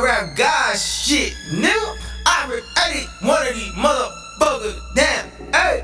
I rap God shit, nigga. I rip 81 of these motherfuckers, damn, hey.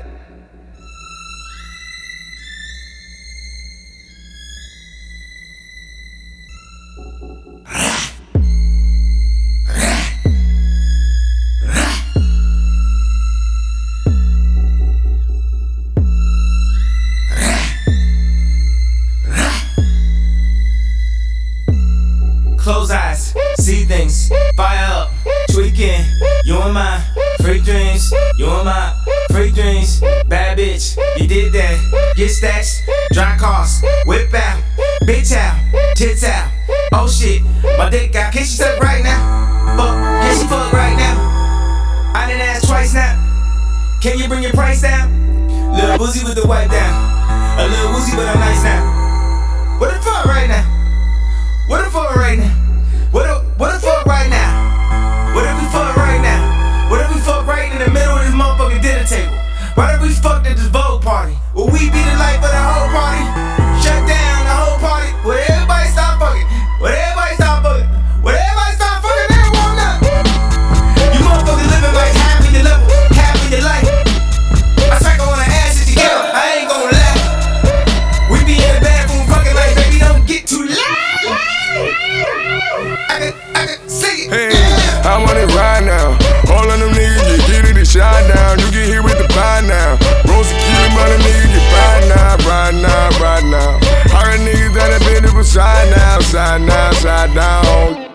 Close eyes, see things, fire up, tweaking. You and my freak dreams, you and my freak dreams. Bad bitch, you did that. Get stacks, drive cars, whip out, bitch out, tits out. Oh shit, my dick out. Can she suck right now? Fuck, can she fuck right now? I done asked twice now. Can you bring your price down? Lil Boosie with the wipe down. A little woozy, but I'm nice now. What the fuck right now? What the fuck right now? What the fuck right now? What if we fuck right now? What if we fuck right in the middle of this motherfucking dinner table? What if we fucked at this Vogue party? Will we be the life of the whole party? Shut down the whole party? Will everybody stop fucking? Will everybody stop fucking? Will everybody stop fucking? They don't want nothing. You motherfuckers living like half of your level, half of your life. I strike on the ass if you get up, I ain't gon' lie. We be in the bathroom fucking like, baby, don't get too loud. I can see it. Hey, I want it right now. All of them niggas get it and shot down. You get hit with the pie now. Roast a kilo money, nigga get right now, right now, right now. All the niggas that have been to the side now, side down.